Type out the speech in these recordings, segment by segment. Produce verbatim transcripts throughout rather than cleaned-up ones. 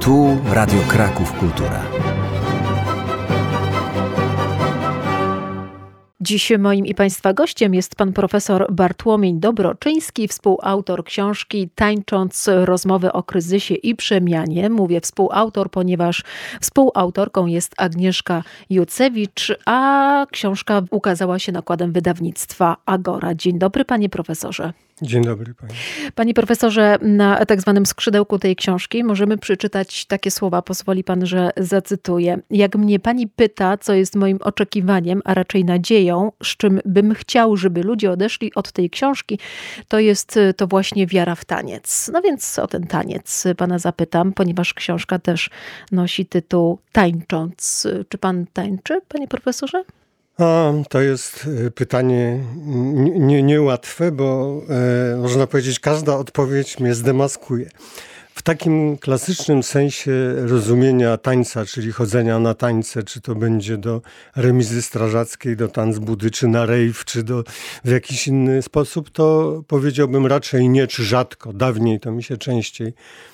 Tu Radio Kraków Kultura. Dziś moim i Państwa gościem jest pan profesor Bartłomiej Dobroczyński, współautor książki Tańcząc, rozmowy o kryzysie i przemianie. Mówię współautor, ponieważ współautorką jest Agnieszka Jucewicz, a książka ukazała się nakładem wydawnictwa Agora. Dzień dobry, panie profesorze. Dzień dobry pani. Panie profesorze, na tak zwanym skrzydełku tej książki możemy przeczytać takie słowa, pozwoli pan, że zacytuję. Jak mnie pani pyta, co jest moim oczekiwaniem, a raczej nadzieją, z czym bym chciał, żeby ludzie odeszli od tej książki, to jest to właśnie wiara w taniec. No więc o ten taniec pana zapytam, ponieważ książka też nosi tytuł Tańcząc. Czy pan tańczy, panie profesorze? A, to jest pytanie nie, niełatwe, bo e, można powiedzieć, każda odpowiedź mnie zdemaskuje. W takim klasycznym sensie rozumienia tańca, czyli chodzenia na tańce, czy to będzie do remizy strażackiej, do Tanzbudy, czy na rejw, czy do, w jakiś inny sposób, to powiedziałbym raczej nie, czy rzadko. Dawniej to mi się częściej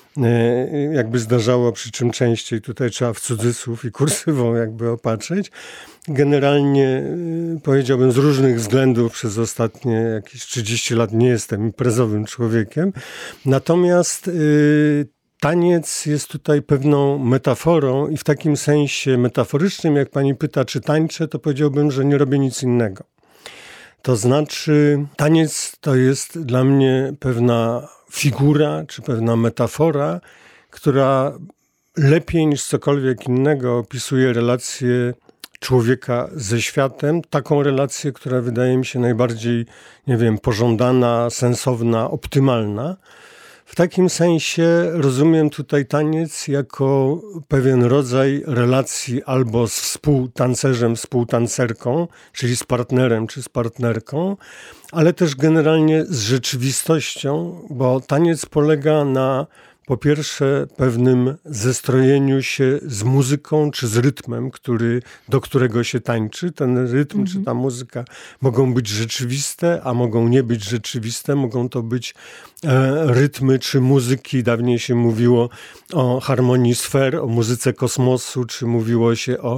jakby zdarzało, przy czym częściej tutaj trzeba w cudzysłów i kursywą jakby opatrzyć. Generalnie powiedziałbym z różnych względów przez ostatnie jakieś trzydzieści lat nie jestem imprezowym człowiekiem. Natomiast y, taniec jest tutaj pewną metaforą i w takim sensie metaforycznym, jak pani pyta, czy tańczę, to powiedziałbym, że nie robię nic innego. To znaczy taniec to jest dla mnie pewna figura, czy pewna metafora, która lepiej niż cokolwiek innego opisuje relację człowieka ze światem. Taką relację, która wydaje mi się najbardziej, nie wiem, pożądana, sensowna, optymalna. W takim sensie rozumiem tutaj taniec jako pewien rodzaj relacji albo z współtancerzem, współtancerką, czyli z partnerem czy z partnerką, ale też generalnie z rzeczywistością, bo taniec polega na po pierwsze pewnym zestrojeniu się z muzyką czy z rytmem, który, do którego się tańczy. Ten rytm mhm. czy ta muzyka mogą być rzeczywiste, a mogą nie być rzeczywiste. Mogą to być e, rytmy czy muzyki. Dawniej się mówiło o harmonii sfer, o muzyce kosmosu, czy mówiło się o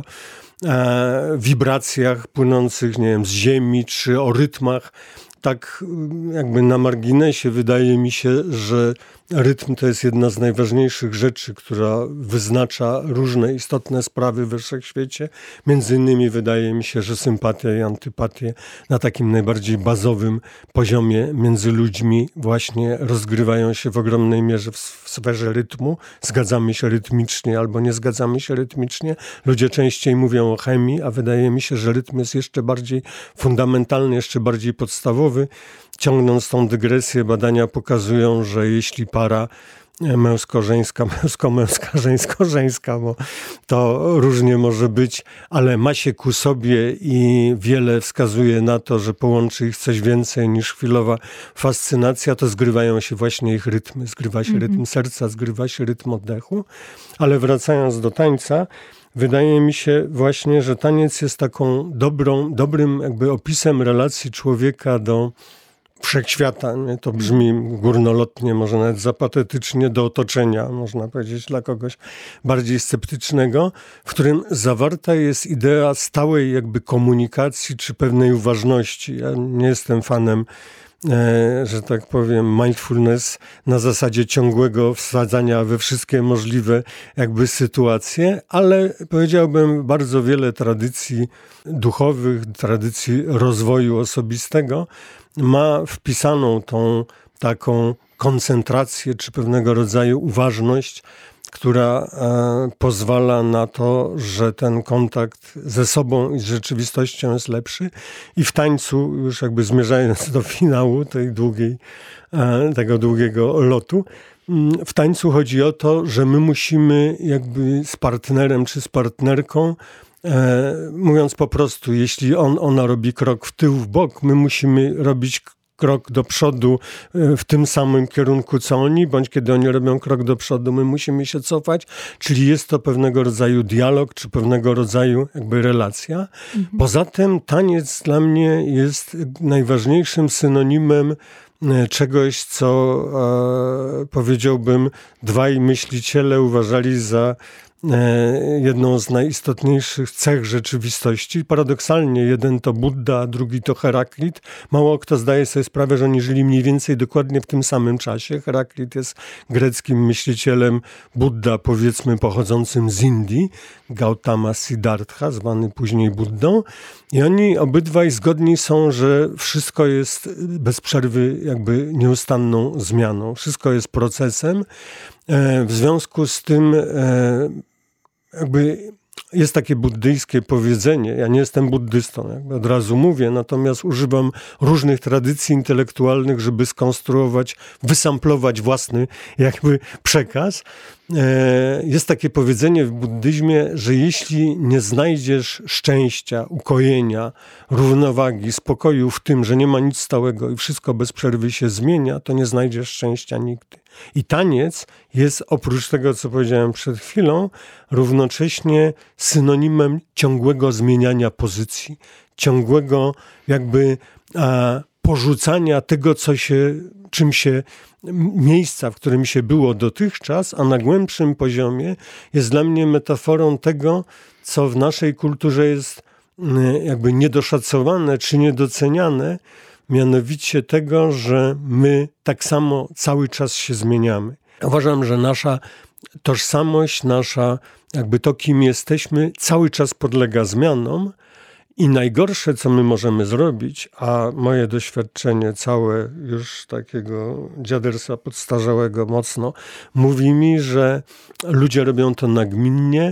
e, wibracjach płynących, nie wiem, z ziemi, czy o rytmach. Tak jakby na marginesie wydaje mi się, że rytm to jest jedna z najważniejszych rzeczy, która wyznacza różne istotne sprawy we wszechświecie. Między innymi wydaje mi się, że sympatia i antypatie na takim najbardziej bazowym poziomie między ludźmi właśnie rozgrywają się w ogromnej mierze w sferze rytmu. Zgadzamy się rytmicznie albo nie zgadzamy się rytmicznie. Ludzie częściej mówią o chemii, a wydaje mi się, że rytm jest jeszcze bardziej fundamentalny, jeszcze bardziej podstawowy. Ciągnąc tą dygresję, badania pokazują, że jeśli para męsko-żeńska, męsko-męska, żeńsko-żeńska, bo to różnie może być, ale ma się ku sobie i wiele wskazuje na to, że połączy ich coś więcej niż chwilowa fascynacja, to zgrywają się właśnie ich rytmy. Zgrywa się mm-hmm. rytm serca, zgrywa się rytm oddechu. Ale wracając do tańca, wydaje mi się właśnie, że taniec jest taką dobrą, dobrym jakby opisem relacji człowieka do wszechświata. Nie? To brzmi górnolotnie, może nawet zapatetycznie, do otoczenia, można powiedzieć, dla kogoś bardziej sceptycznego, w którym zawarta jest idea stałej jakby komunikacji czy pewnej uważności. Ja nie jestem fanem E, że tak powiem, mindfulness na zasadzie ciągłego wsadzania we wszystkie możliwe jakby sytuacje, ale powiedziałbym bardzo wiele tradycji duchowych, tradycji rozwoju osobistego ma wpisaną tą taką koncentrację czy pewnego rodzaju uważność, która e, pozwala na to, że ten kontakt ze sobą i z rzeczywistością jest lepszy. I w tańcu, już jakby zmierzając do finału tej długiej, e, tego długiego lotu, w tańcu chodzi o to, że my musimy jakby z partnerem czy z partnerką, e, mówiąc po prostu, jeśli on, ona robi krok w tył, w bok, my musimy robić krok do przodu w tym samym kierunku, co oni, bądź kiedy oni robią krok do przodu, my musimy się cofać, czyli jest to pewnego rodzaju dialog, czy pewnego rodzaju jakby relacja. Mhm. Poza tym taniec dla mnie jest najważniejszym synonimem czegoś, co powiedziałbym dwaj myśliciele uważali za jedną z najistotniejszych cech rzeczywistości. Paradoksalnie jeden to Budda, a drugi to Heraklit. Mało kto zdaje sobie sprawę, że oni żyli mniej więcej dokładnie w tym samym czasie. Heraklit jest greckim myślicielem, Budda powiedzmy pochodzącym z Indii, Gautama Siddhartha, zwany później Buddą. I oni obydwaj zgodni są, że wszystko jest bez przerwy jakby nieustanną zmianą. Wszystko jest procesem. W związku z tym jakby jest takie buddyjskie powiedzenie, ja nie jestem buddystą, jakby od razu mówię, natomiast używam różnych tradycji intelektualnych, żeby skonstruować, wysamplować własny jakby przekaz. Jest takie powiedzenie w buddyzmie, że jeśli nie znajdziesz szczęścia, ukojenia, równowagi, spokoju w tym, że nie ma nic stałego i wszystko bez przerwy się zmienia, to nie znajdziesz szczęścia nigdy. I taniec jest oprócz tego, co powiedziałem przed chwilą, równocześnie synonimem ciągłego zmieniania pozycji, ciągłego jakby a, porzucania tego, co się, czym się miejsca, w którym się było dotychczas, a na głębszym poziomie jest dla mnie metaforą tego, co w naszej kulturze jest jakby niedoszacowane czy niedoceniane, mianowicie tego, że my tak samo cały czas się zmieniamy. Uważam, że nasza tożsamość, nasza jakby to, kim jesteśmy, cały czas podlega zmianom i najgorsze, co my możemy zrobić, a moje doświadczenie całe już takiego dziaderstwa podstarzałego mocno, mówi mi, że ludzie robią to nagminnie,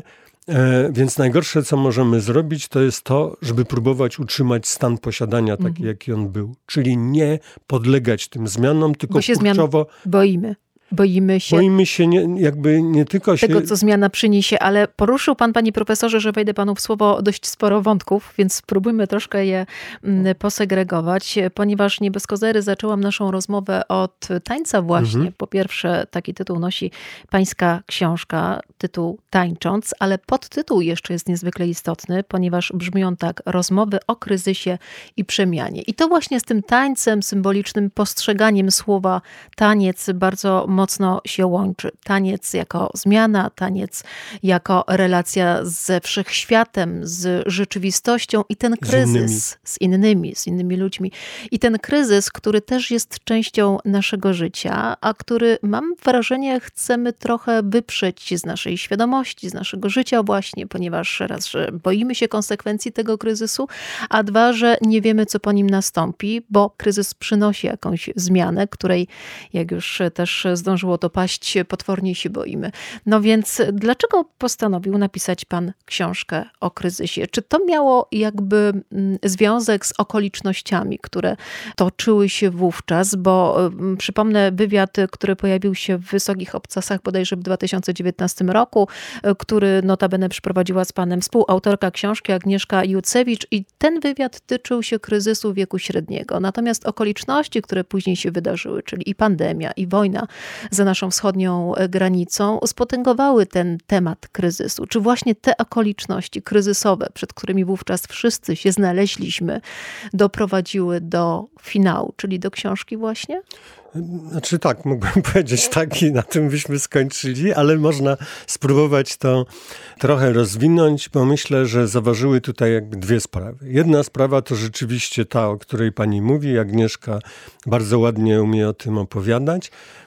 więc najgorsze, co możemy zrobić, to jest to, żeby próbować utrzymać stan posiadania taki, mhm. jaki on był. Czyli nie podlegać tym zmianom, tylko Bo się kurczowo... zmian boimy. Boimy się, Boimy się nie, jakby nie tylko się... tego, co zmiana przyniesie, ale poruszył pan, panie profesorze, że wejdę panu w słowo, dość sporo wątków, więc spróbujmy troszkę je posegregować, ponieważ nie bez kozery zaczęłam naszą rozmowę od tańca właśnie. Mhm. Po pierwsze, taki tytuł nosi pańska książka, tytuł Tańcząc, ale podtytuł jeszcze jest niezwykle istotny, ponieważ brzmi on tak: rozmowy o kryzysie i przemianie. I to właśnie z tym tańcem, symbolicznym postrzeganiem słowa taniec bardzo mocno się łączy. Taniec jako zmiana, taniec jako relacja ze wszechświatem, z rzeczywistością i ten kryzys z innymi. z innymi, z innymi ludźmi. I ten kryzys, który też jest częścią naszego życia, a który, mam wrażenie, chcemy trochę wyprzeć z naszej świadomości, z naszego życia właśnie, ponieważ raz, że boimy się konsekwencji tego kryzysu, a dwa, że nie wiemy, co po nim nastąpi, bo kryzys przynosi jakąś zmianę, której, jak już też zdążyło to paść, potwornie się boimy. No więc dlaczego postanowił napisać pan książkę o kryzysie? Czy to miało jakby związek z okolicznościami, które toczyły się wówczas? Bo przypomnę wywiad, który pojawił się w Wysokich Obcasach bodajże w dwa tysiące dziewiętnastym roku, który notabene przeprowadziła z panem współautorka książki Agnieszka Jucewicz, i ten wywiad tyczył się kryzysu wieku średniego. Natomiast okoliczności, które później się wydarzyły, czyli i pandemia, i wojna za naszą wschodnią granicą, spotęgowały ten temat kryzysu. Czy właśnie te okoliczności kryzysowe, przed którymi wówczas wszyscy się znaleźliśmy, doprowadziły do finału, czyli do książki właśnie? Znaczy tak, mógłbym powiedzieć tak i na tym byśmy skończyli, ale można spróbować to trochę rozwinąć, bo myślę, że zaważyły tutaj jakby dwie sprawy. Jedna sprawa to rzeczywiście ta, o której pani mówi. Agnieszka bardzo ładnie umie o tym opowiadać.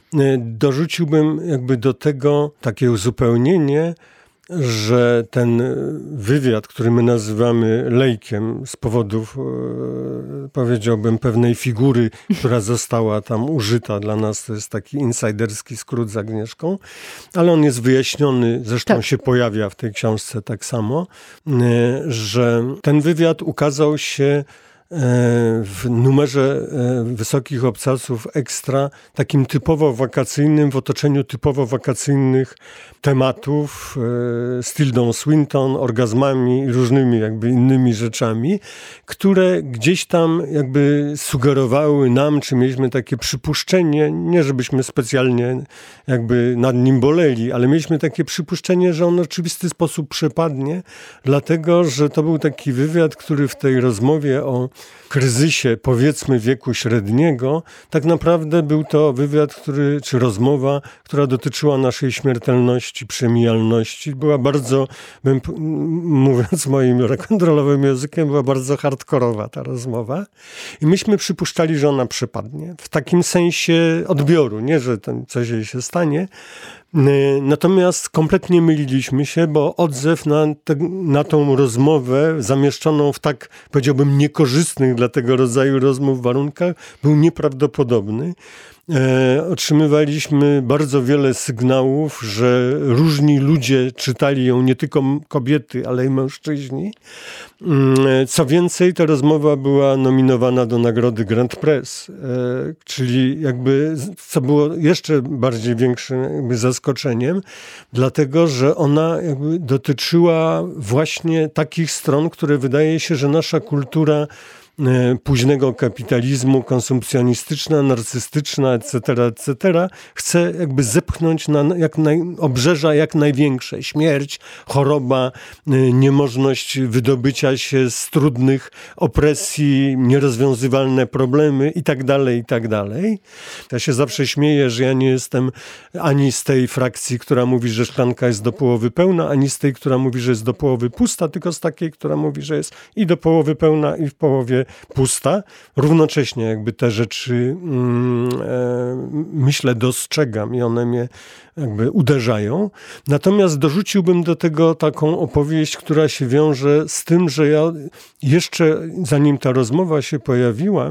Dorzuciłbym jakby do tego takie uzupełnienie, że ten wywiad, który my nazywamy lejkiem z powodów, powiedziałbym, pewnej figury, która została tam użyta dla nas, to jest taki insiderski skrót z Agnieszką, ale on jest wyjaśniony, zresztą tak. się pojawia w tej książce tak samo, że ten wywiad ukazał się w numerze Wysokich Obcasów Ekstra, takim typowo wakacyjnym, w otoczeniu typowo wakacyjnych tematów, z Tildą Swinton, orgazmami i różnymi jakby innymi rzeczami, które gdzieś tam jakby sugerowały nam, czy mieliśmy takie przypuszczenie, nie żebyśmy specjalnie jakby nad nim boleli, ale mieliśmy takie przypuszczenie, że on w oczywisty sposób przepadnie, dlatego, że to był taki wywiad, który w tej rozmowie o kryzysie, powiedzmy, wieku średniego, tak naprawdę był to wywiad, który, czy rozmowa, która dotyczyła naszej śmiertelności, przemijalności. Była bardzo, bym, mówiąc moim rock'n'rollowym językiem, była bardzo hardkorowa ta rozmowa. I myśmy przypuszczali, że ona przepadnie. W takim sensie odbioru, nie, że tam coś jej się stanie. Natomiast kompletnie myliliśmy się, bo odzew na, te, na tą rozmowę zamieszczoną w tak, powiedziałbym, niekorzystnych dla tego rodzaju rozmów warunkach był nieprawdopodobny. E, otrzymywaliśmy bardzo wiele sygnałów, że różni ludzie czytali ją, nie tylko kobiety, ale i mężczyźni. E, co więcej, ta rozmowa była nominowana do nagrody Grand Press, e, czyli jakby, co było jeszcze bardziej większym jakby zaskoczeniem, dlatego, że ona jakby dotyczyła właśnie takich stron, które wydaje się, że nasza kultura późnego kapitalizmu, konsumpcjonistyczna, narcystyczna, et cetera, et cetera, chce jakby zepchnąć na jak naj, obrzeża jak największe. Śmierć, choroba, niemożność wydobycia się z trudnych opresji, nierozwiązywalne problemy i tak dalej, i tak dalej. Ja się zawsze śmieję, że ja nie jestem ani z tej frakcji, która mówi, że szklanka jest do połowy pełna, ani z tej, która mówi, że jest do połowy pusta, tylko z takiej, która mówi, że jest i do połowy pełna, i w połowie pusta. Równocześnie jakby te rzeczy mm, e, myślę dostrzegam i one mnie jakby uderzają. Natomiast dorzuciłbym do tego taką opowieść, która się wiąże z tym, że ja jeszcze zanim ta rozmowa się pojawiła,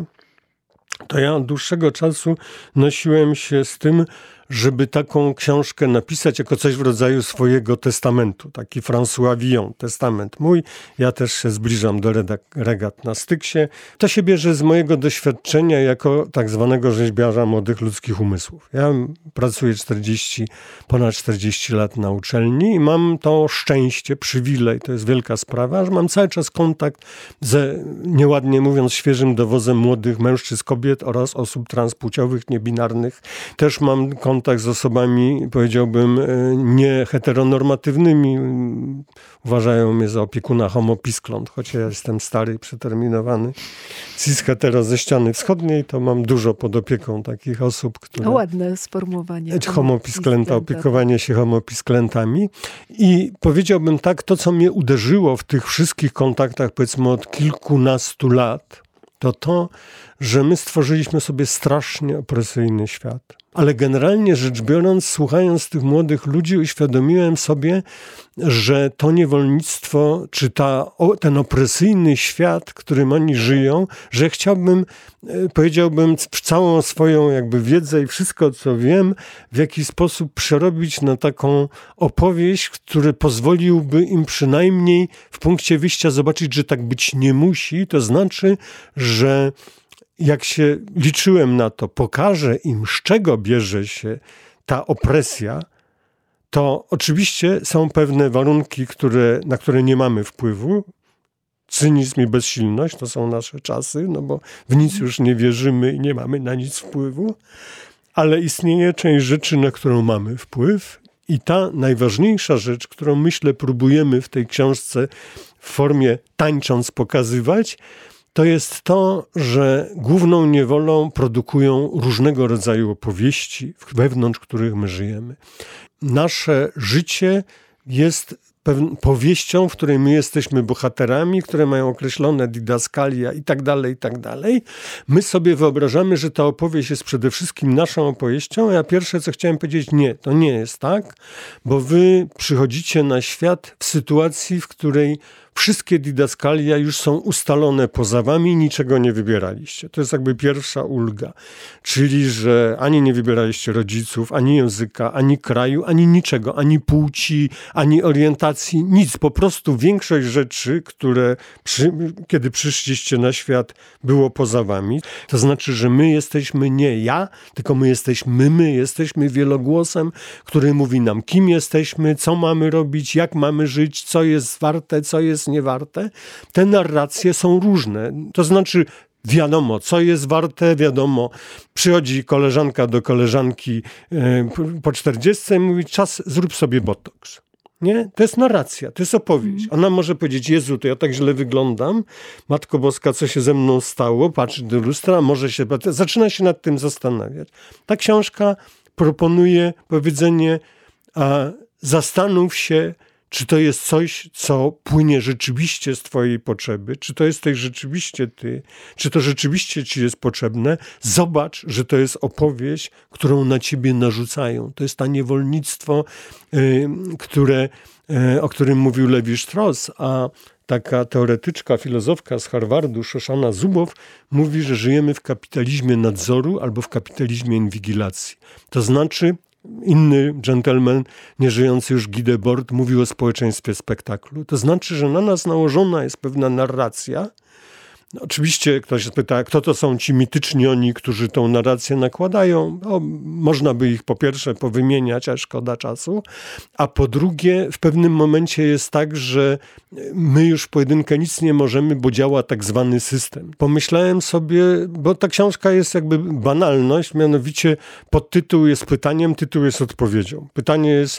to ja od dłuższego czasu nosiłem się z tym, żeby taką książkę napisać jako coś w rodzaju swojego testamentu. Taki François Villon, testament mój. Ja też się zbliżam do regat na Styksie. To się bierze z mojego doświadczenia jako tak zwanego rzeźbiarza młodych ludzkich umysłów. Ja pracuję czterdzieści, ponad czterdzieści lat na uczelni i mam to szczęście, przywilej, to jest wielka sprawa, że mam cały czas kontakt ze, nieładnie mówiąc, świeżym dowozem młodych mężczyzn, kobiet oraz osób transpłciowych, niebinarnych. Też mam kontakt kontakt z osobami, powiedziałbym, nie heteronormatywnymi. Uważają mnie za opiekuna homo piskląt, choć ja jestem stary, przeterminowany. Cis hetero ze ściany wschodniej, to mam dużo pod opieką takich osób, które... Ładne sformułowanie. Homo pisklęta, opiekowanie się homo pisklętami. I powiedziałbym tak, to co mnie uderzyło w tych wszystkich kontaktach, powiedzmy od kilkunastu lat, to to, że my stworzyliśmy sobie strasznie opresyjny świat. Ale generalnie rzecz biorąc, słuchając tych młodych ludzi, uświadomiłem sobie, że to niewolnictwo, czy ta, ten opresyjny świat, którym oni żyją, że chciałbym, powiedziałbym, całą swoją jakby wiedzę i wszystko, co wiem, w jakiś sposób przerobić na taką opowieść, która pozwoliłby im przynajmniej w punkcie wyjścia zobaczyć, że tak być nie musi. To znaczy, że jak się liczyłem na to, pokażę im, z czego bierze się ta opresja, to oczywiście są pewne warunki, które, na które nie mamy wpływu. Cynizm i bezsilność to są nasze czasy, no bo w nic już nie wierzymy i nie mamy na nic wpływu, ale istnieje część rzeczy, na którą mamy wpływ. I ta najważniejsza rzecz, którą myślę próbujemy w tej książce w formie tańcząc pokazywać, to jest to, że główną niewolą produkują różnego rodzaju opowieści, wewnątrz których my żyjemy. Nasze życie jest pewną powieścią, w której my jesteśmy bohaterami, które mają określone didaskalia i tak dalej, i tak dalej. My sobie wyobrażamy, że ta opowieść jest przede wszystkim naszą opowieścią, a ja pierwsze, co chciałem powiedzieć, nie, to nie jest tak, bo wy przychodzicie na świat w sytuacji, w której wszystkie didaskalia już są ustalone poza wami, niczego nie wybieraliście. To jest jakby pierwsza ulga. Czyli, że ani nie wybieraliście rodziców, ani języka, ani kraju, ani niczego, ani płci, ani orientacji, nic. Po prostu większość rzeczy, które przy, kiedy przyszliście na świat, było poza wami. To znaczy, że my jesteśmy nie ja, tylko my jesteśmy my, jesteśmy wielogłosem, który mówi nam, kim jesteśmy, co mamy robić, jak mamy żyć, co jest warte, co jest niewarte. Te narracje są różne. To znaczy wiadomo, co jest warte, wiadomo. Przychodzi koleżanka do koleżanki po czterdziestce i mówi, czas, zrób sobie botoks. Nie? To jest narracja, to jest opowieść. Ona może powiedzieć, Jezu, to ja tak źle wyglądam, Matko Boska, co się ze mną stało, patrzy do lustra, może się, zaczyna się nad tym zastanawiać. Ta książka proponuje powiedzenie, a zastanów się, czy to jest coś, co płynie rzeczywiście z twojej potrzeby, czy to jesteś rzeczywiście ty, czy to rzeczywiście ci jest potrzebne. Zobacz, że to jest opowieść, którą na ciebie narzucają. To jest to niewolnictwo, y, które, y, o którym mówił Levi-Strauss, a taka teoretyczka, filozofka z Harvardu, Shoshana Zubow, mówi, że żyjemy w kapitalizmie nadzoru albo w kapitalizmie inwigilacji. To znaczy, inny dżentelmen, nieżyjący już Guy Debord, mówił o społeczeństwie spektaklu. To znaczy, że na nas nałożona jest pewna narracja. No, oczywiście ktoś pyta, kto to są ci mityczni oni, którzy tą narrację nakładają. No, można by ich po pierwsze powymieniać, a szkoda czasu. A po drugie, w pewnym momencie jest tak, że my już w pojedynkę nic nie możemy, bo działa tak zwany system. Pomyślałem sobie, bo ta książka jest jakby banalność, mianowicie podtytuł jest pytaniem, tytuł jest odpowiedzią. Pytanie jest,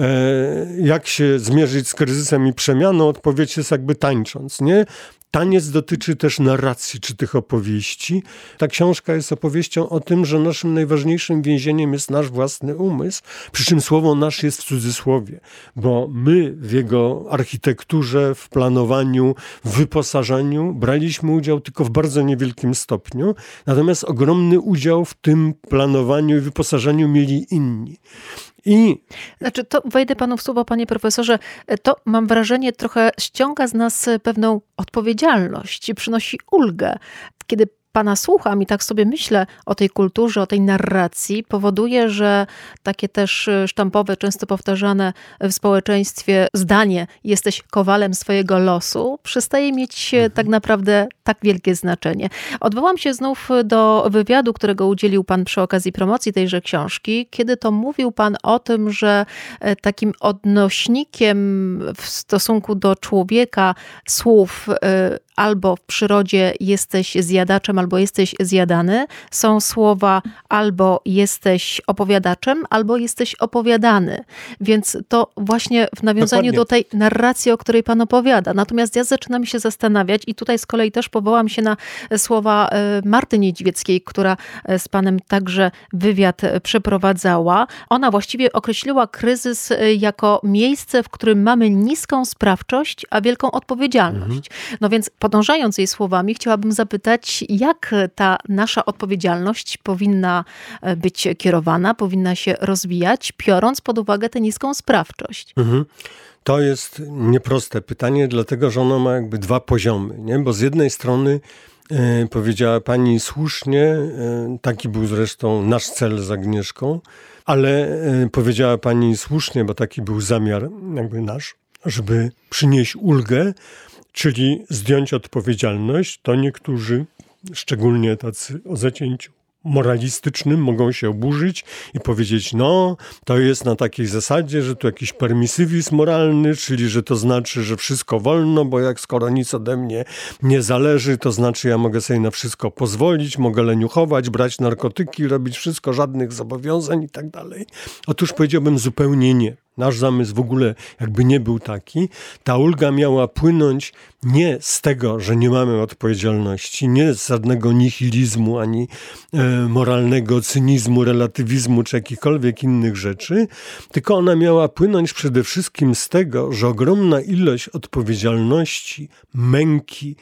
e, jak się zmierzyć z kryzysem i przemianą, odpowiedź jest jakby tańcząc, nie? Taniec dotyczy też narracji, czy tych opowieści. Ta książka jest opowieścią o tym, że naszym najważniejszym więzieniem jest nasz własny umysł, przy czym słowo nasz jest w cudzysłowie, bo my w jego architekturze, w planowaniu, w wyposażeniu braliśmy udział tylko w bardzo niewielkim stopniu, natomiast ogromny udział w tym planowaniu i wyposażeniu mieli inni. I... Znaczy, to wejdę panu w słowo, panie profesorze, to mam wrażenie trochę ściąga z nas pewną odpowiedzialność i przynosi ulgę. Kiedy pana słucham i tak sobie myślę o tej kulturze, o tej narracji, powoduje, że takie też sztampowe, często powtarzane w społeczeństwie zdanie jesteś kowalem swojego losu, przestaje mieć mhm. tak naprawdę tak wielkie znaczenie. Odwołam się znów do wywiadu, którego udzielił pan przy okazji promocji tejże książki, kiedy to mówił pan o tym, że takim odnośnikiem w stosunku do człowieka słów albo w przyrodzie jesteś zjadaczem, albo jesteś zjadany, są słowa albo jesteś opowiadaczem, albo jesteś opowiadany. Więc to właśnie w nawiązaniu Dokładnie. do tej narracji, o której pan opowiada. Natomiast ja zaczynam się zastanawiać i tutaj z kolei też powołam się na słowa Marty Niedźwieckiej, która z panem także wywiad przeprowadzała. Ona właściwie określiła kryzys jako miejsce, w którym mamy niską sprawczość, a wielką odpowiedzialność. Mhm. No więc podążając jej słowami, chciałabym zapytać, jak ta nasza odpowiedzialność powinna być kierowana, powinna się rozwijać, biorąc pod uwagę tę niską sprawczość? Mhm. To jest nieproste pytanie, dlatego że ono ma jakby dwa poziomy, nie? Bo z jednej strony e, powiedziała pani słusznie, e, taki był zresztą nasz cel z Agnieszką, ale e, powiedziała pani słusznie, bo taki był zamiar jakby nasz, żeby przynieść ulgę, czyli zdjąć odpowiedzialność. To niektórzy, szczególnie tacy o zacięciu moralistycznym, mogą się oburzyć i powiedzieć, no to jest na takiej zasadzie, że tu jakiś permisywizm moralny, czyli że to znaczy, że wszystko wolno, bo jak skoro nic ode mnie nie zależy, to znaczy ja mogę sobie na wszystko pozwolić, mogę leniuchować, brać narkotyki, robić wszystko, żadnych zobowiązań i tak dalej. Otóż powiedziałbym zupełnie nie. Nasz zamysł w ogóle jakby nie był taki. Ta ulga miała płynąć nie z tego, że nie mamy odpowiedzialności, nie z żadnego nihilizmu, ani e, moralnego cynizmu, relatywizmu, czy jakichkolwiek innych rzeczy, tylko ona miała płynąć przede wszystkim z tego, że ogromna ilość odpowiedzialności, męki,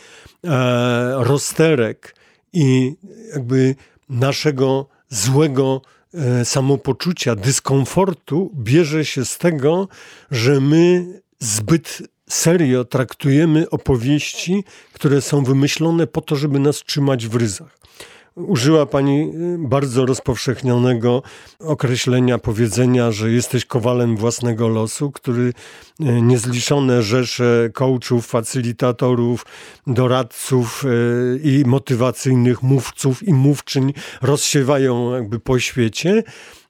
e, rozterek i jakby naszego złego samopoczucia, dyskomfortu bierze się z tego, że my zbyt serio traktujemy opowieści, które są wymyślone po to, żeby nas trzymać w ryzach. Użyła pani bardzo rozpowszechnionego określenia, powiedzenia, że jesteś kowalem własnego losu, który niezliczone rzesze coachów, facylitatorów, doradców i motywacyjnych mówców i mówczyń rozsiewają jakby po świecie.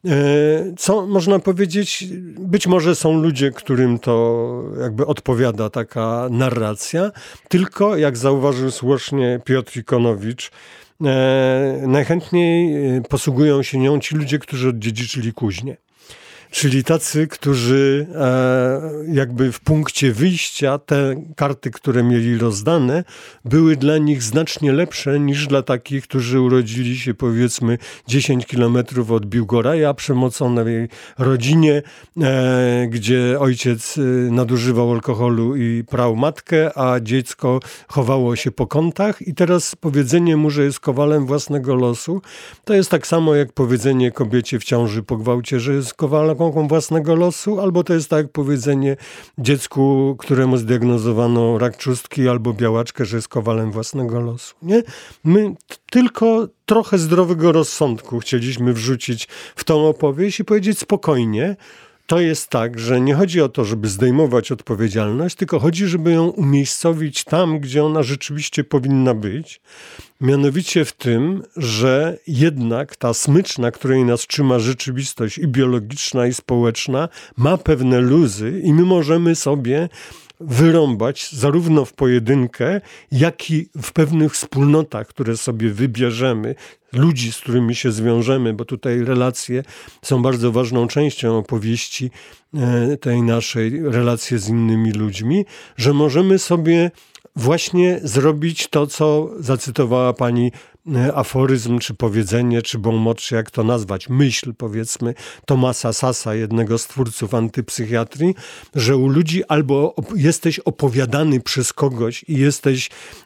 Co można powiedzieć, być może są ludzie, którym to jakby odpowiada taka narracja, tylko jak zauważył słusznie Piotr Ikonowicz, najchętniej posługują się nią ci ludzie, którzy odziedziczyli kuźnię. czyli tacy, którzy e, jakby w punkcie wyjścia te karty, które mieli rozdane, były dla nich znacznie lepsze niż dla takich, którzy urodzili się powiedzmy dziesięć kilometrów od Biłgoraja, przemoconej rodzinie, e, gdzie ojciec nadużywał alkoholu i prał matkę, a dziecko chowało się po kątach i teraz powiedzenie mu, że jest kowalem własnego losu, to jest tak samo jak powiedzenie kobiecie w ciąży po gwałcie, że jest kowalką własnego losu, albo to jest tak jak powiedzenie dziecku, któremu zdiagnozowano rak trzustki albo białaczkę, że jest kowalem własnego losu. Nie? My t- tylko trochę zdrowego rozsądku chcieliśmy wrzucić w tą opowieść i powiedzieć spokojnie, to jest tak, że nie chodzi o to, żeby zdejmować odpowiedzialność, tylko chodzi, żeby ją umiejscowić tam, gdzie ona rzeczywiście powinna być. Mianowicie w tym, że jednak ta smycz, na której nas trzyma rzeczywistość i biologiczna, i społeczna, ma pewne luzy i my możemy sobie wyrąbać zarówno w pojedynkę, jak i w pewnych wspólnotach, które sobie wybierzemy, ludzi, z którymi się zwiążemy, bo tutaj relacje są bardzo ważną częścią opowieści tej naszej, relacje z innymi ludźmi, że możemy sobie właśnie zrobić to, co zacytowała pani aforyzm, czy powiedzenie, czy bon mot, czy jak to nazwać, myśl, powiedzmy, Thomasa Sassa, jednego z twórców antypsychiatrii, że u ludzi albo jesteś opowiadany przez kogoś i jesteś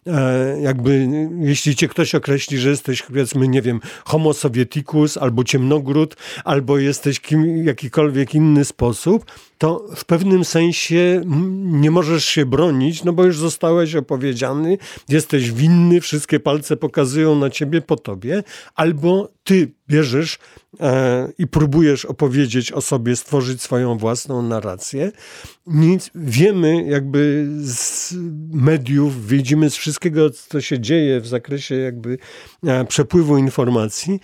e, jakby, jeśli cię ktoś określi, że jesteś, powiedzmy, nie wiem, homo sovieticus, albo ciemnogród, albo jesteś kim, jakikolwiek inny sposób, to w pewnym sensie nie możesz się bronić, no bo już zostałeś opowiedziany, jesteś winny, wszystkie palce pokazują na ciebie po tobie, albo ty bierzesz e, i próbujesz opowiedzieć o sobie, stworzyć swoją własną narrację. Nic, wiemy jakby z mediów, widzimy z wszystkiego, co się dzieje w zakresie jakby e, przepływu informacji,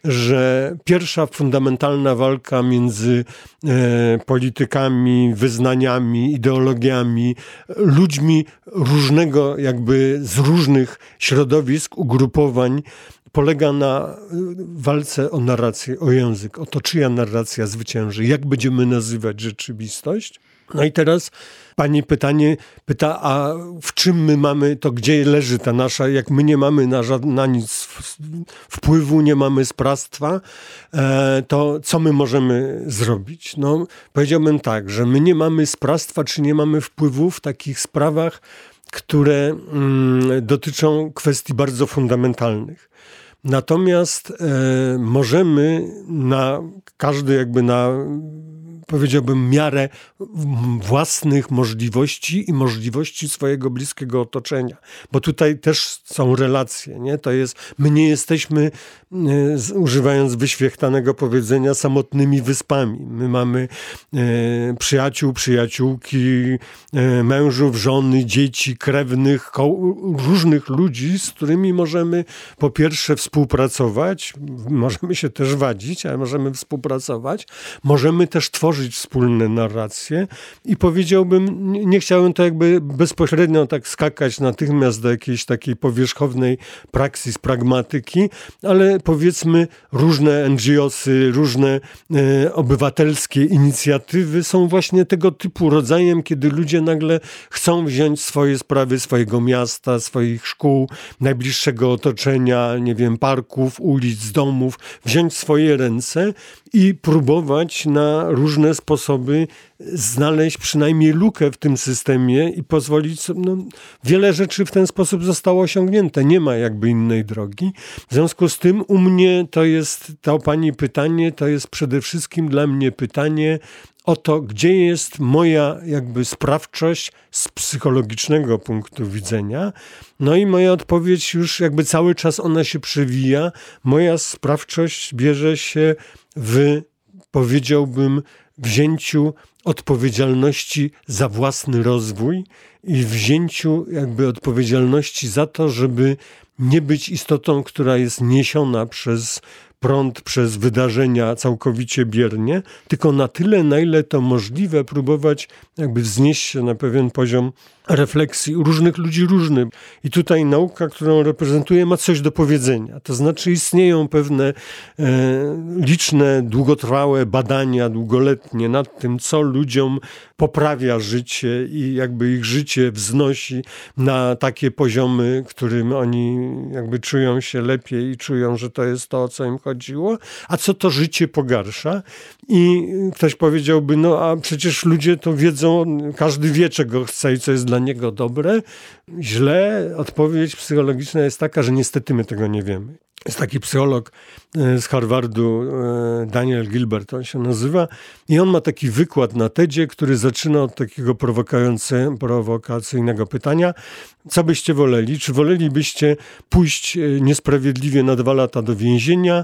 że pierwsza fundamentalna walka między e, politykami, wyznaniami, ideologiami, ludźmi różnego jakby z różnych środowisk, ugrupowań, polega na walce o narrację, o język, o to, czyja narracja zwycięży, jak będziemy nazywać rzeczywistość. No i teraz pani pytanie pyta, a w czym my mamy, to gdzie leży ta nasza, jak my nie mamy na, żad, na nic wpływu, nie mamy sprawstwa, to co my możemy zrobić? No, powiedziałbym tak, że my nie mamy sprawstwa, czy nie mamy wpływu w takich sprawach, które mm, dotyczą kwestii bardzo fundamentalnych. Natomiast e, możemy na każdy jakby na, powiedziałbym, miarę własnych możliwości i możliwości swojego bliskiego otoczenia. Bo tutaj też są relacje, nie? To jest, my nie jesteśmy, e, używając wyświechtanego powiedzenia, samotnymi wyspami. My mamy e, przyjaciół, przyjaciółki, e, mężów, żony, dzieci, krewnych, różnych ludzi, z którymi możemy po pierwsze współpracować, możemy się też wadzić, ale możemy współpracować, możemy też tworzyć wspólne narracje i powiedziałbym, nie chciałem to jakby bezpośrednio tak skakać natychmiast do jakiejś takiej powierzchownej praksis, pragmatyki, ale powiedzmy różne en dżi osy, różne e, obywatelskie inicjatywy są właśnie tego typu rodzajem, kiedy ludzie nagle chcą wziąć swoje sprawy swojego miasta, swoich szkół, najbliższego otoczenia, nie wiem, parków, ulic, domów, wziąć w swoje ręce i próbować na różne sposoby znaleźć przynajmniej lukę w tym systemie i pozwolić, no, wiele rzeczy w ten sposób zostało osiągnięte. Nie ma jakby innej drogi. W związku z tym u mnie to jest, to pani pytanie, to jest przede wszystkim dla mnie pytanie o to, gdzie jest moja jakby sprawczość z psychologicznego punktu widzenia. No i moja odpowiedź już jakby cały czas ona się przewija. Moja sprawczość bierze się w, powiedziałbym, wzięciu odpowiedzialności za własny rozwój i wzięciu jakby odpowiedzialności za to, żeby nie być istotą, która jest niesiona przez prąd, przez wydarzenia całkowicie biernie, tylko na tyle, na ile to możliwe, próbować jakby wznieść się na pewien poziom refleksji u różnych ludzi różny. I tutaj nauka, którą reprezentuję, ma coś do powiedzenia. To znaczy istnieją pewne e, liczne, długotrwałe badania, długoletnie nad tym, co ludziom poprawia życie i jakby ich życie wznosi na takie poziomy, którym oni jakby czują się lepiej i czują, że to jest to, o co im chodziło, a co to życie pogarsza. I ktoś powiedziałby, no a przecież ludzie to wiedzą, każdy wie, czego chce i co jest dla niego dobre. Źle. Odpowiedź psychologiczna jest taka, że niestety my tego nie wiemy. Jest taki psycholog z Harvardu, Daniel Gilbert, on się nazywa, i on ma taki wykład na tedzie, który zaczyna od takiego prowokacyjnego pytania: co byście woleli? Czy wolelibyście pójść niesprawiedliwie na dwa lata do więzienia,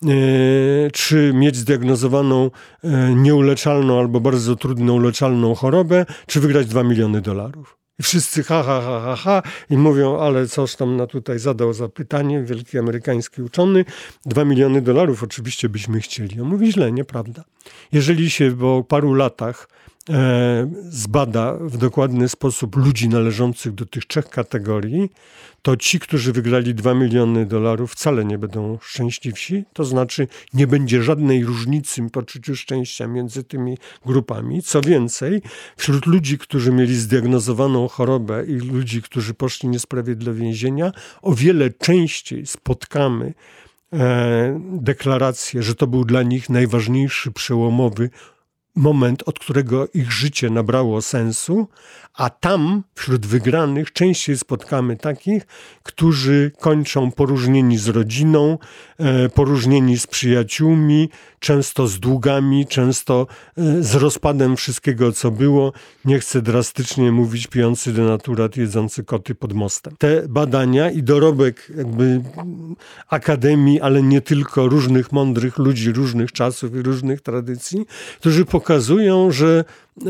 czy mieć zdiagnozowaną nieuleczalną albo bardzo trudną uleczalną chorobę, czy wygrać dwa miliony dolarów? I wszyscy ha, ha, ha, ha, ha i mówią, ale coś tam na tutaj zadał zapytanie, wielki amerykański uczony, dwa miliony dolarów oczywiście byśmy chcieli. On mówi, źle, nieprawda. Jeżeli się po paru latach e, zbada w dokładny sposób ludzi należących do tych trzech kategorii, to ci, którzy wygrali dwa miliony dolarów, wcale nie będą szczęśliwsi. To znaczy nie będzie żadnej różnicy w poczuciu szczęścia między tymi grupami. Co więcej, wśród ludzi, którzy mieli zdiagnozowaną chorobę i ludzi, którzy poszli niesprawiedliwie do więzienia, o wiele częściej spotkamy e, deklarację, że to był dla nich najważniejszy, przełomowy moment, od którego ich życie nabrało sensu, a tam wśród wygranych częściej spotkamy takich, którzy kończą poróżnieni z rodziną, e, poróżnieni z przyjaciółmi, często z długami, często e, z rozpadem wszystkiego, co było. Nie chcę drastycznie mówić, pijący denaturat, jedzący koty pod mostem. Te badania i dorobek jakby akademii, ale nie tylko, różnych mądrych ludzi, różnych czasów i różnych tradycji, którzy pokazują, że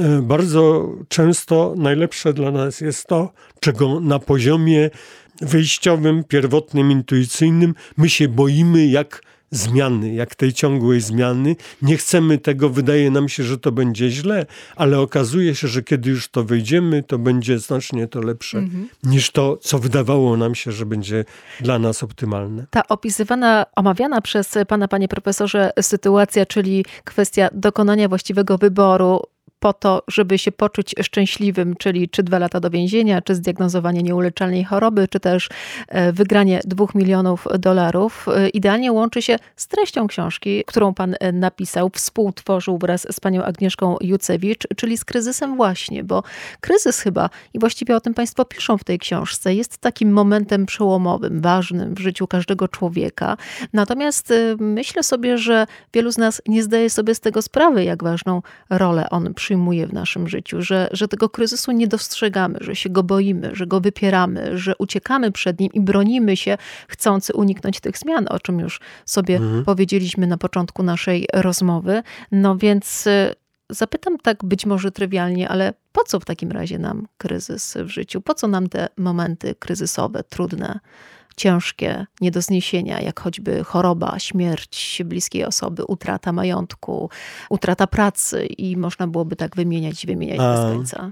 bardzo często najlepsze dla nas jest to, czego na poziomie wyjściowym, pierwotnym, intuicyjnym my się boimy jak zmiany, jak tej ciągłej zmiany. Nie chcemy tego, wydaje nam się, że to będzie źle, ale okazuje się, że kiedy już to wejdziemy, to będzie znacznie to lepsze mhm. niż to, co wydawało nam się, że będzie dla nas optymalne. Ta opisywana, omawiana przez pana, panie profesorze, sytuacja, czyli kwestia dokonania właściwego wyboru po to, żeby się poczuć szczęśliwym, czyli czy dwa lata do więzienia, czy zdiagnozowanie nieuleczalnej choroby, czy też wygranie dwóch milionów dolarów, idealnie łączy się z treścią książki, którą pan napisał, współtworzył wraz z panią Agnieszką Jucewicz, czyli z kryzysem właśnie, bo kryzys chyba, i właściwie o tym państwo piszą w tej książce, jest takim momentem przełomowym, ważnym w życiu każdego człowieka. Natomiast myślę sobie, że wielu z nas nie zdaje sobie z tego sprawy, jak ważną rolę on przyjmuje w naszym życiu, że, że tego kryzysu nie dostrzegamy, że się go boimy, że go wypieramy, że uciekamy przed nim i bronimy się, chcący uniknąć tych zmian, o czym już sobie mhm. powiedzieliśmy na początku naszej rozmowy. No więc zapytam tak być może trywialnie, ale po co w takim razie nam kryzys w życiu? Po co nam te momenty kryzysowe, trudne, ciężkie, nie do zniesienia, jak choćby choroba, śmierć bliskiej osoby, utrata majątku, utrata pracy i można byłoby tak wymieniać i wymieniać A, bez końca.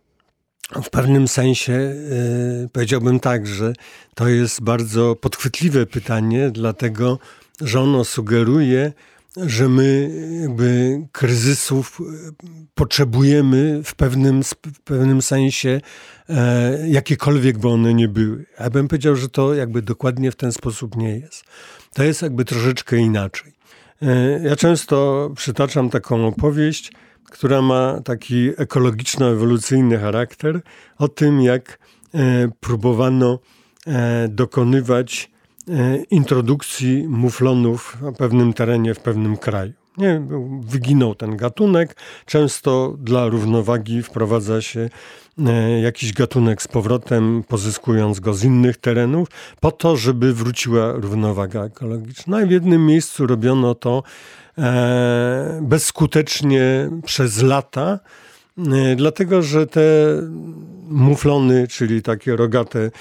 W pewnym sensie yy, powiedziałbym tak, że to jest bardzo podchwytliwe pytanie, dlatego że ono sugeruje, że my jakby kryzysów potrzebujemy w pewnym, w pewnym sensie, e, jakiekolwiek by one nie były. Ja bym powiedział, że to jakby dokładnie w ten sposób nie jest. To jest jakby troszeczkę inaczej. E, ja często przytaczam taką opowieść, która ma taki ekologiczno-ewolucyjny charakter, o tym, jak e, próbowano e, dokonywać introdukcji muflonów na pewnym terenie, w pewnym kraju. Nie, wyginął ten gatunek. Często dla równowagi wprowadza się jakiś gatunek z powrotem, pozyskując go z innych terenów, po to, żeby wróciła równowaga ekologiczna. I w jednym miejscu robiono to bezskutecznie przez lata, dlatego że te muflony, czyli takie rogate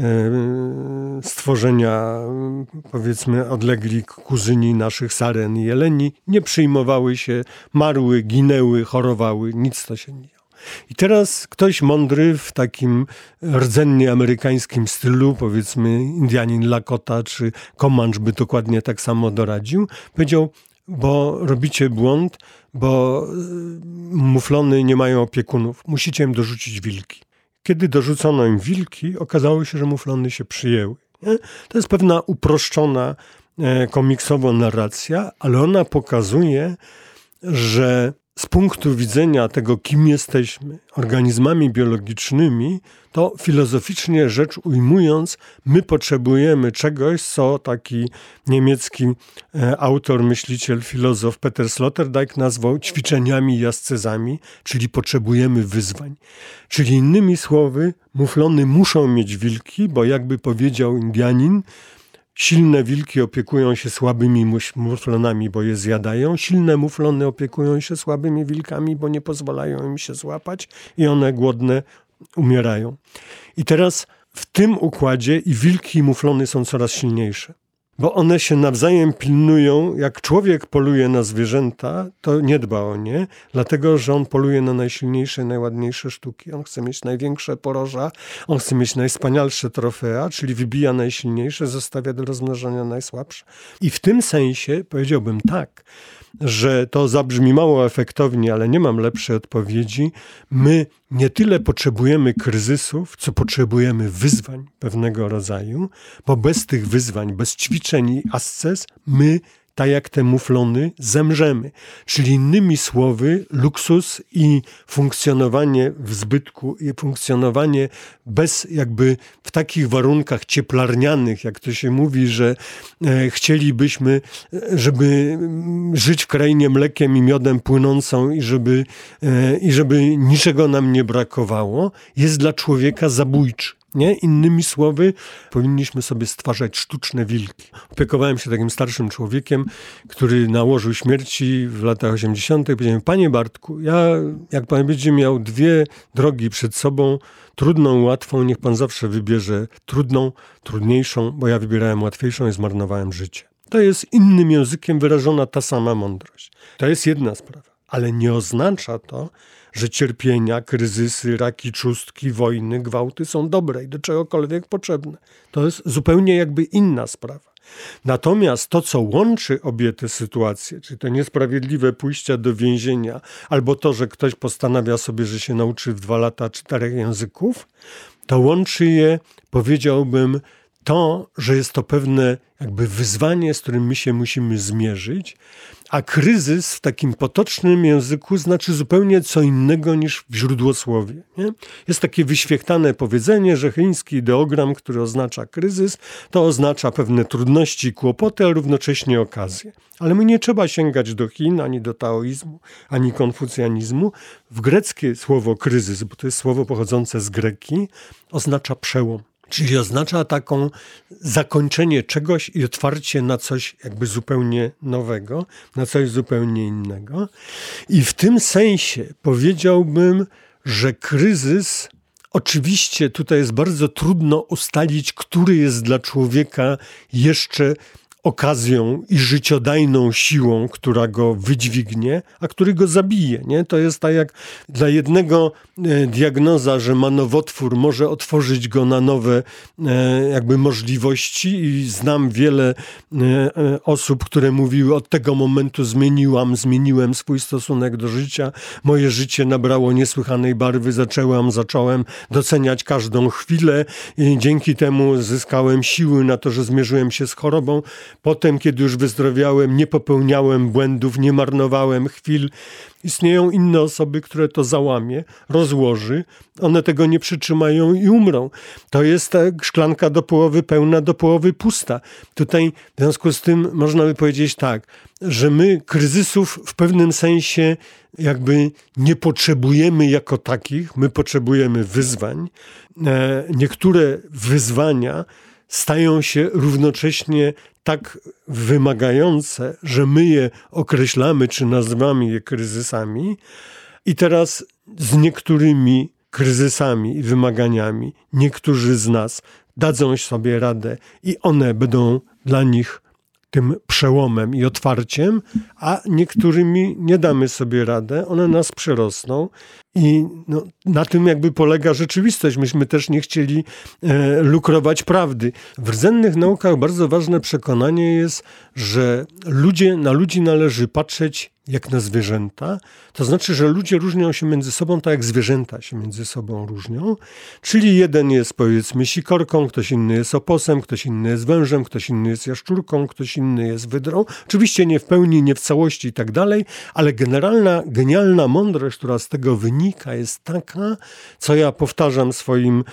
stworzenia, powiedzmy odlegli kuzyni naszych saren i jeleni, nie przyjmowały się, marły, ginęły, chorowały, nic to się nie działo. I teraz ktoś mądry w takim rdzennie amerykańskim stylu, powiedzmy Indianin Lakota czy Comanche by dokładnie tak samo doradził, powiedział, bo robicie błąd, bo muflony nie mają opiekunów. Musicie im dorzucić wilki. Kiedy dorzucono im wilki, okazało się, że muflony się przyjęły. Nie? To jest pewna uproszczona e, komiksowa narracja, ale ona pokazuje, że z punktu widzenia tego, kim jesteśmy, organizmami biologicznymi, to filozoficznie rzecz ujmując, my potrzebujemy czegoś, co taki niemiecki e, autor, myśliciel, filozof Peter Sloterdijk nazwał ćwiczeniami i ascezami, czyli potrzebujemy wyzwań. Czyli innymi słowy, muflony muszą mieć wilki, bo jakby powiedział Indianin, silne wilki opiekują się słabymi muflonami, bo je zjadają. Silne muflony opiekują się słabymi wilkami, bo nie pozwalają im się złapać i one głodne umierają. I teraz w tym układzie i wilki i muflony są coraz silniejsze. Bo one się nawzajem pilnują. Jak człowiek poluje na zwierzęta, to nie dba o nie, dlatego że on poluje na najsilniejsze, najładniejsze sztuki. On chce mieć największe poroża, on chce mieć najwspanialsze trofea, czyli wybija najsilniejsze, zostawia do rozmnożenia najsłabsze. I w tym sensie powiedziałbym tak, że to zabrzmi mało efektownie, ale nie mam lepszej odpowiedzi. My nie tyle potrzebujemy kryzysów, co potrzebujemy wyzwań pewnego rodzaju, bo bez tych wyzwań, bez ćwiczeń i ascez, my, tak jak te muflony, zemrzemy. Czyli innymi słowy, luksus i funkcjonowanie w zbytku i funkcjonowanie bez jakby w takich warunkach cieplarnianych, jak to się mówi, że e, chcielibyśmy, żeby żyć w krainie mlekiem i miodem płynącą i żeby, e, i żeby niczego nam nie brakowało, jest dla człowieka zabójczy. Nie? Innymi słowy, powinniśmy sobie stwarzać sztuczne wilki. Opiekowałem się takim starszym człowiekiem, który na łożu śmierci w latach osiemdziesiątych powiedziałem, panie Bartku, ja jak pan będzie miał dwie drogi przed sobą, trudną, łatwą, niech pan zawsze wybierze trudną, trudniejszą, bo ja wybierałem łatwiejszą i zmarnowałem życie. To jest innym językiem wyrażona ta sama mądrość. To jest jedna sprawa, ale nie oznacza to, że cierpienia, kryzysy, raki trzustki, wojny, gwałty są dobre i do czegokolwiek potrzebne. To jest zupełnie jakby inna sprawa. Natomiast to, co łączy obie te sytuacje, czyli to niesprawiedliwe pójścia do więzienia, albo to, że ktoś postanawia sobie, że się nauczy w dwa lata czterech języków, to łączy je, powiedziałbym, to, że jest to pewne jakby wyzwanie, z którym my się musimy zmierzyć, a kryzys w takim potocznym języku znaczy zupełnie co innego niż w źródłosłowie. Nie? Jest takie wyświechtane powiedzenie, że chiński ideogram, który oznacza kryzys, to oznacza pewne trudności i kłopoty, ale równocześnie okazje. Ale my nie trzeba sięgać do Chin, ani do taoizmu, ani konfucjanizmu. W greckie słowo kryzys, bo to jest słowo pochodzące z greki, oznacza przełom. Czyli oznacza taką zakończenie czegoś i otwarcie na coś jakby zupełnie nowego, na coś zupełnie innego. I w tym sensie powiedziałbym, że kryzys, oczywiście tutaj jest bardzo trudno ustalić, który jest dla człowieka jeszcze okazją i życiodajną siłą, która go wydźwignie, a który go zabije. Nie? To jest tak jak dla jednego e, diagnoza, że ma nowotwór, może otworzyć go na nowe e, jakby możliwości i znam wiele e, e, osób, które mówiły, od tego momentu zmieniłam, zmieniłem swój stosunek do życia, moje życie nabrało niesłychanej barwy, zaczęłam, zacząłem doceniać każdą chwilę i dzięki temu zyskałem siły na to, że zmierzyłem się z chorobą. Potem, kiedy już wyzdrowiałem, nie popełniałem błędów, nie marnowałem chwil. Istnieją inne osoby, które to załamie, rozłoży. One tego nie przytrzymają i umrą. To jest ta szklanka do połowy pełna, do połowy pusta. Tutaj w związku z tym można by powiedzieć tak, że my kryzysów w pewnym sensie jakby nie potrzebujemy jako takich. My potrzebujemy wyzwań. Niektóre wyzwania stają się równocześnie tak wymagające, że my je określamy, czy nazywamy je kryzysami. I teraz z niektórymi kryzysami i wymaganiami niektórzy z nas dadzą sobie radę i one będą dla nich tym przełomem i otwarciem, a niektórymi nie damy sobie radę, one nas przerosną I no, na tym jakby polega rzeczywistość. Myśmy też nie chcieli e, lukrować prawdy. W rdzennych naukach bardzo ważne przekonanie jest, że ludzie, na ludzi należy patrzeć jak na zwierzęta. To znaczy, że ludzie różnią się między sobą tak jak zwierzęta się między sobą różnią. Czyli jeden jest powiedzmy sikorką, ktoś inny jest oposem, ktoś inny jest wężem, ktoś inny jest jaszczurką, ktoś inny jest wydrą. Oczywiście nie w pełni, nie w całości i tak dalej, ale generalna, genialna mądrość, która z tego wynika, jest taka, co ja powtarzam swoim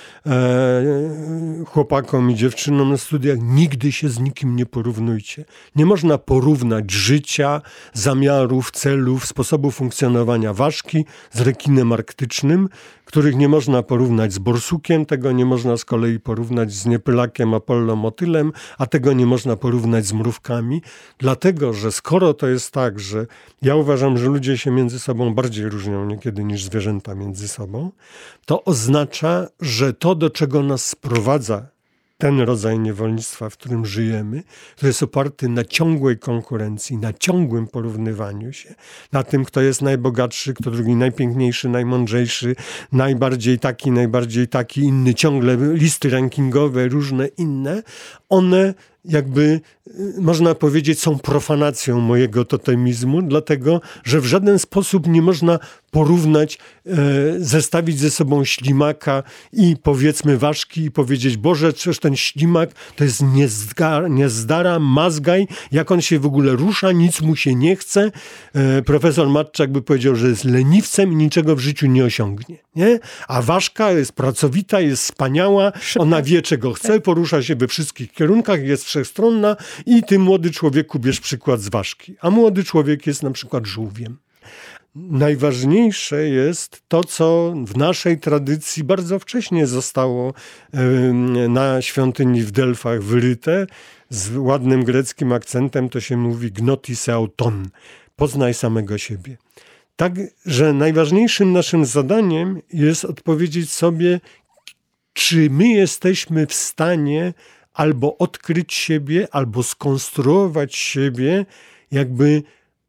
e, chłopakom i dziewczynom na studiach: nigdy się z nikim nie porównujcie. Nie można porównać życia, zamiarów, celów, sposobu funkcjonowania ważki z rekinem arktycznym, których nie można porównać z borsukiem, tego nie można z kolei porównać z niepylakiem, Apollo, motylem, a tego nie można porównać z mrówkami, dlatego że skoro to jest tak, że ja uważam, że ludzie się między sobą bardziej różnią niekiedy niż zwierzęta między sobą, to oznacza, że to, do czego nas sprowadza ten rodzaj niewolnictwa, w którym żyjemy, to jest oparty na ciągłej konkurencji, na ciągłym porównywaniu się, na tym, kto jest najbogatszy, kto drugi najpiękniejszy, najmądrzejszy, najbardziej taki, najbardziej taki, inny, ciągle listy rankingowe, różne inne, one jakby, można powiedzieć, są profanacją mojego totemizmu, dlatego, że w żaden sposób nie można porównać, e, zestawić ze sobą ślimaka i powiedzmy ważki i powiedzieć: Boże, przecież ten ślimak to jest niezdara, niezdara, mazgaj, jak on się w ogóle rusza, nic mu się nie chce. E, profesor Matczak by powiedział, że jest leniwcem i niczego w życiu nie osiągnie. Nie? A ważka jest pracowita, jest wspaniała, ona wie, czego chce, porusza się we wszystkich kierunkach, jest wszechstronna i ty, młody człowieku, bierz przykład z ważki. A młody człowiek jest na przykład żółwiem. Najważniejsze jest to, co w naszej tradycji bardzo wcześnie zostało na świątyni w Delfach wyryte. Z ładnym greckim akcentem to się mówi gnotise auton. Poznaj samego siebie. Tak, że najważniejszym naszym zadaniem jest odpowiedzieć sobie, czy my jesteśmy w stanie albo odkryć siebie, albo skonstruować siebie, jakby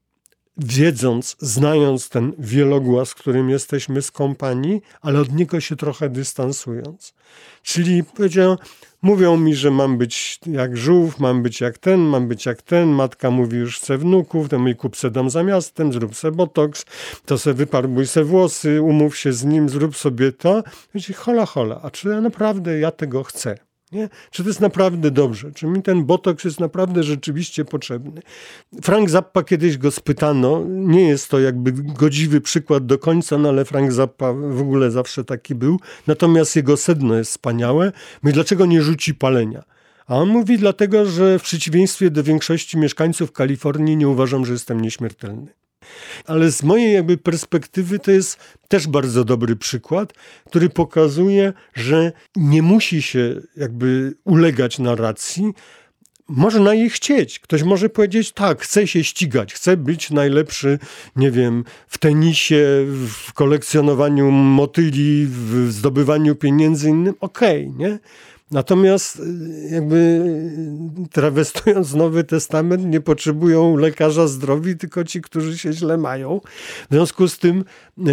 wiedząc, znając ten wielogłas, którym jesteśmy skąpani, ale od niego się trochę dystansując. Czyli powiedział, mówią mi, że mam być jak żółw, mam być jak ten, mam być jak ten, matka mówi, już chce wnuków, to mój kup se dom za miastem, zrób se botoks, to se wyparbuj se włosy, umów się z nim, zrób sobie to. Wiecie, hola, hola, a czy ja naprawdę ja tego chcę? Nie? Czy to jest naprawdę dobrze? Czy mi ten botoks jest naprawdę rzeczywiście potrzebny? Frank Zappa, kiedyś go spytano, nie jest to jakby godziwy przykład do końca, no ale Frank Zappa w ogóle zawsze taki był, natomiast jego sedno jest wspaniałe. Mówi, dlaczego nie rzuci palenia? A on mówi, dlatego, że w przeciwieństwie do większości mieszkańców Kalifornii nie uważam, że jestem nieśmiertelny. Ale z mojej jakby perspektywy to jest też bardzo dobry przykład, który pokazuje, że nie musi się jakby ulegać narracji. Można jej chcieć. Ktoś może powiedzieć, tak, chcę się ścigać, chcę być najlepszy, nie wiem, w tenisie, w kolekcjonowaniu motyli, w zdobywaniu pieniędzy innym. Okej, okay, nie? Natomiast jakby trawestując Nowy Testament, nie potrzebują lekarza zdrowi, tylko ci, którzy się źle mają. W związku z tym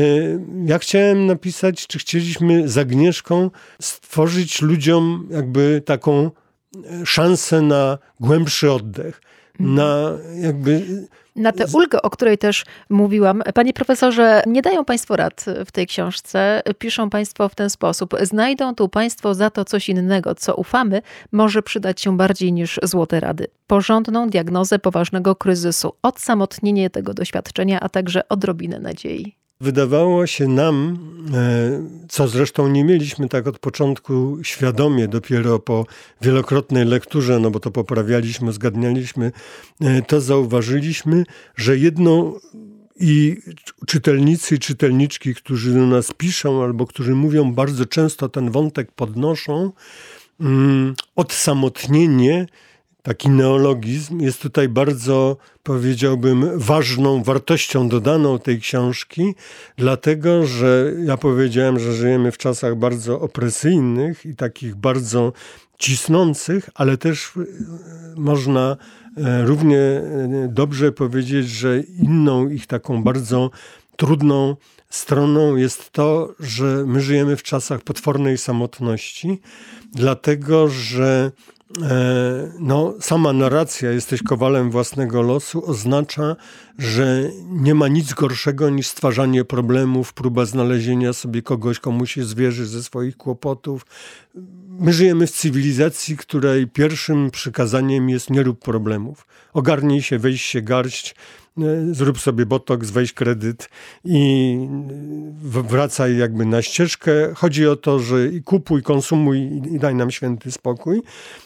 ja chciałem napisać, czy chcieliśmy z Agnieszką stworzyć ludziom jakby taką szansę na głębszy oddech, na jakby... Na tę ulgę, o której też mówiłam. Panie profesorze, nie dają państwo rad w tej książce. Piszą państwo w ten sposób. Znajdą tu państwo za to coś innego, co ufamy, może przydać się bardziej niż złote rady. Porządną diagnozę poważnego kryzysu, odsamotnienie tego doświadczenia, a także odrobinę nadziei. Wydawało się nam, co zresztą nie mieliśmy tak od początku świadomie, dopiero po wielokrotnej lekturze, no bo to poprawialiśmy, uzgadnialiśmy, to zauważyliśmy, że jedno i czytelnicy i czytelniczki, którzy do nas piszą albo którzy mówią, bardzo często ten wątek podnoszą, odsamotnienie, taki neologizm jest tutaj bardzo, powiedziałbym, ważną wartością dodaną tej książki, dlatego, że ja powiedziałem, że żyjemy w czasach bardzo opresyjnych i takich bardzo cisnących, ale też można równie dobrze powiedzieć, że inną ich taką bardzo trudną stroną jest to, że my żyjemy w czasach potwornej samotności, dlatego że e, no, sama narracja "jesteś kowalem własnego losu" oznacza, że nie ma nic gorszego niż stwarzanie problemów, próba znalezienia sobie kogoś, komu się zwierzy ze swoich kłopotów. My żyjemy w cywilizacji, której pierwszym przykazaniem jest nie rób problemów. Ogarnij się, weź się garść, zrób sobie botoks, weź kredyt i wracaj jakby na ścieżkę. Chodzi o to, że i kupuj, konsumuj i daj nam święty spokój.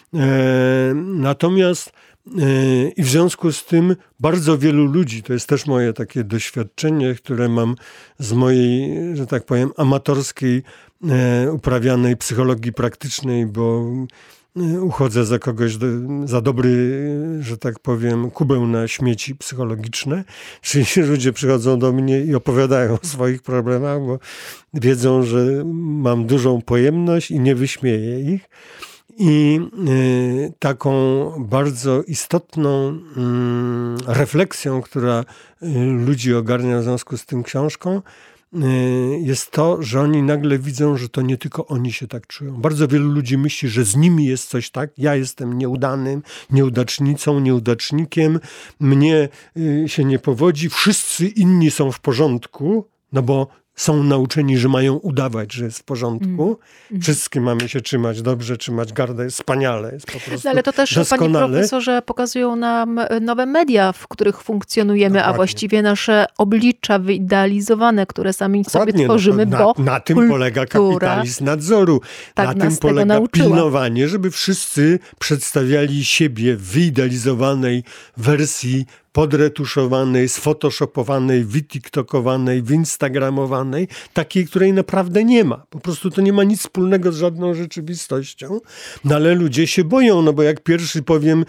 Natomiast i w związku z tym bardzo wielu ludzi, to jest też moje takie doświadczenie, które mam z mojej, że tak powiem, amatorskiej, uprawianej psychologii praktycznej, bo uchodzę za kogoś, za dobry, że tak powiem, kubeł na śmieci psychologiczne. Czyli ludzie przychodzą do mnie i opowiadają o swoich problemach, bo wiedzą, że mam dużą pojemność i nie wyśmieję ich. I y, taką bardzo istotną y, refleksją, która y, ludzi ogarnia w związku z tym książką, y, jest to, że oni nagle widzą, że to nie tylko oni się tak czują. Bardzo wielu ludzi myśli, że z nimi jest coś tak. Ja jestem nieudanym, nieudacznicą, nieudacznikiem. Mnie y, się nie powodzi. Wszyscy inni są w porządku, no bo są nauczeni, że mają udawać, że jest w porządku. Mm. Wszyscy mamy się trzymać dobrze, trzymać gardę. Jest wspaniale, jest po prostu no, ale to też, doskonale. Panie profesorze, pokazują nam nowe media, w których funkcjonujemy, Dokładnie. A właściwie nasze oblicza wyidealizowane, które sami Dokładnie, sobie tworzymy, no, bo na, na tym kultura, polega kapitalizm nadzoru. tak na nas tym polega tego nauczyła. pilnowanie, żeby wszyscy przedstawiali siebie w wyidealizowanej wersji, podretuszowanej, sfotoshopowanej, wytiktokowanej, winstagramowanej, takiej, której naprawdę nie ma. Po prostu to nie ma nic wspólnego z żadną rzeczywistością. No ale ludzie się boją, no bo jak pierwszy powiem,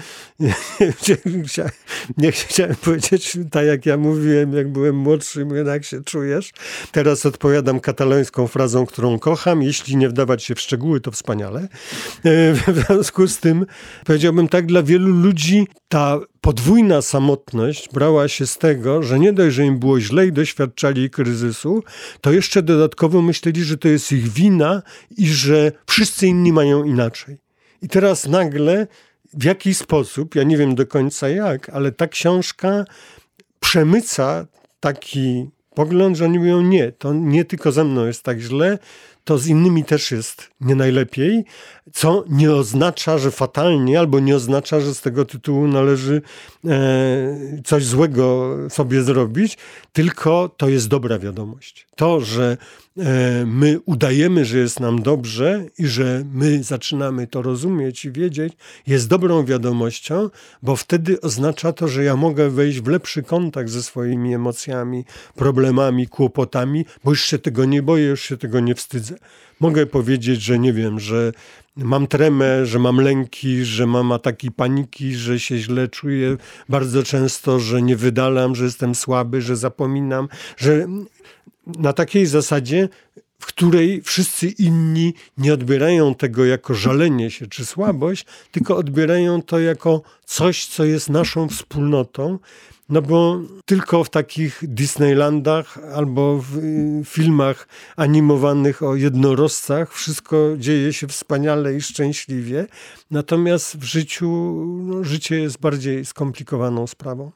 nie chciałem powiedzieć tak jak ja mówiłem, jak byłem młodszy, mówię, jak się czujesz. Teraz odpowiadam katalońską frazą, którą kocham. Jeśli nie wdawać się w szczegóły, to wspaniale. W związku z tym powiedziałbym tak, dla wielu ludzi ta podwójna samotność brała się z tego, że nie dość, że im było źle i doświadczali kryzysu, to jeszcze dodatkowo myśleli, że to jest ich wina i że wszyscy inni mają inaczej. I teraz nagle w jakiś sposób, ja nie wiem do końca jak, ale ta książka przemyca taki pogląd, że oni mówią nie, to nie tylko ze mną jest tak źle, to z innymi też jest nie najlepiej, co nie oznacza, że fatalnie, albo nie oznacza, że z tego tytułu należy e, coś złego sobie zrobić, tylko to jest dobra wiadomość. To, że e, my udajemy, że jest nam dobrze i że my zaczynamy to rozumieć i wiedzieć, jest dobrą wiadomością, bo wtedy oznacza to, że ja mogę wejść w lepszy kontakt ze swoimi emocjami, problemami, kłopotami, bo już się tego nie boję, już się tego nie wstydzę. Mogę powiedzieć, że nie wiem, że mam tremę, że mam lęki, że mam ataki paniki, że się źle czuję bardzo często, że nie wydalam, że jestem słaby, że zapominam, że na takiej zasadzie, w której wszyscy inni nie odbierają tego jako żalenie się czy słabość, tylko odbierają to jako coś, co jest naszą wspólnotą. No bo tylko w takich Disneylandach albo w filmach animowanych o jednorożcach wszystko dzieje się wspaniale i szczęśliwie. Natomiast w życiu, no, życie jest bardziej skomplikowaną sprawą.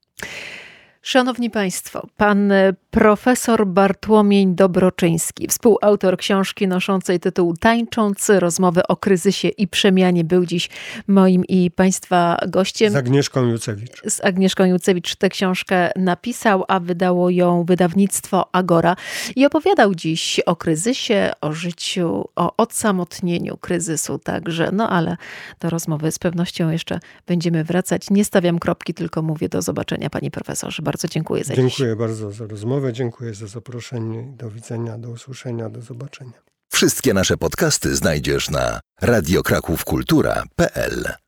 Szanowni Państwo, pan profesor Bartłomiej Dobroczyński, współautor książki noszącej tytuł Tańczący, rozmowy o kryzysie i przemianie, był dziś moim i Państwa gościem. Z Agnieszką Jucewicz. Z Agnieszką Jucewicz tę książkę napisał, a wydało ją wydawnictwo Agora. I opowiadał dziś o kryzysie, o życiu, o odsamotnieniu kryzysu także. No ale do rozmowy z pewnością jeszcze będziemy wracać. Nie stawiam kropki, tylko mówię do zobaczenia, panie profesorze. Bardzo dziękuję za Dziękuję dziś. Dziękuję bardzo za rozmowę, dziękuję za zaproszenie. Do widzenia, do usłyszenia, do zobaczenia. Wszystkie nasze podcasty znajdziesz na radiokrakówkultura kropka p l.